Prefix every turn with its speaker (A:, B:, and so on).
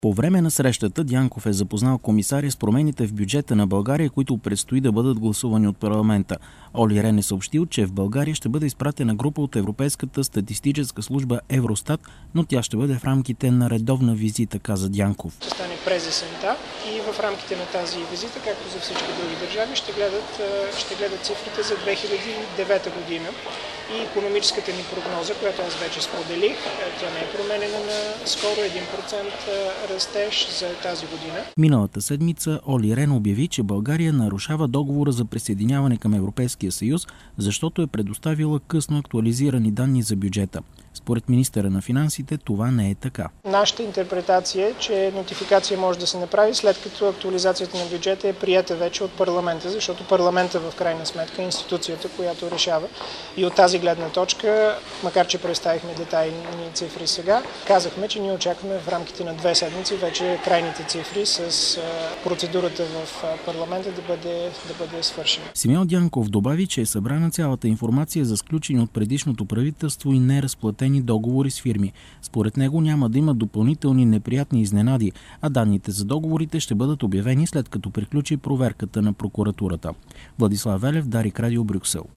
A: По време на срещата Дянков е запознал комисаря с промените в бюджета на България, които предстои да бъдат гласувани от парламента. Оли Рен е съобщил, че в България ще бъде изпратена група от Европейската статистическа служба Евростат, но тя ще бъде в рамките на редовна визита, каза Дянков.
B: Ще стане през есента и в рамките на тази визита, както за всички други държави, ще гледат цифрите за 2009 година. И икономическата ни прогноза, която аз вече споделих, тя не е променена на скоро 1% растеж за тази година.
A: Миналата седмица Оли Рен обяви, че България нарушава договора за присъединяване към Европейския съюз, защото е предоставила късно актуализирани данни за бюджета. Според министъра на финансите това не е така.
B: Нашата интерпретация е, че нотификация може да се направи след като актуализацията на бюджета е приета вече от парламента, защото парламента в крайна сметка е институцията, която решава. И от тази гледна точка, макар че представихме детайлни цифри сега, казахме, че ние очакваме в рамките на 2 седмици вече крайните цифри с процедурата в парламента да бъде свършена.
A: Симеон Дянков добави, че е събрана цялата информация за сключени от предишното правителство и неразплатени договори с фирми. Според него няма да има допълнителни неприятни изненади, а данните за договорите ще бъдат обявени след като приключи проверката на прокуратурата. Владислав Велев, Дарик Радио, Брюксел.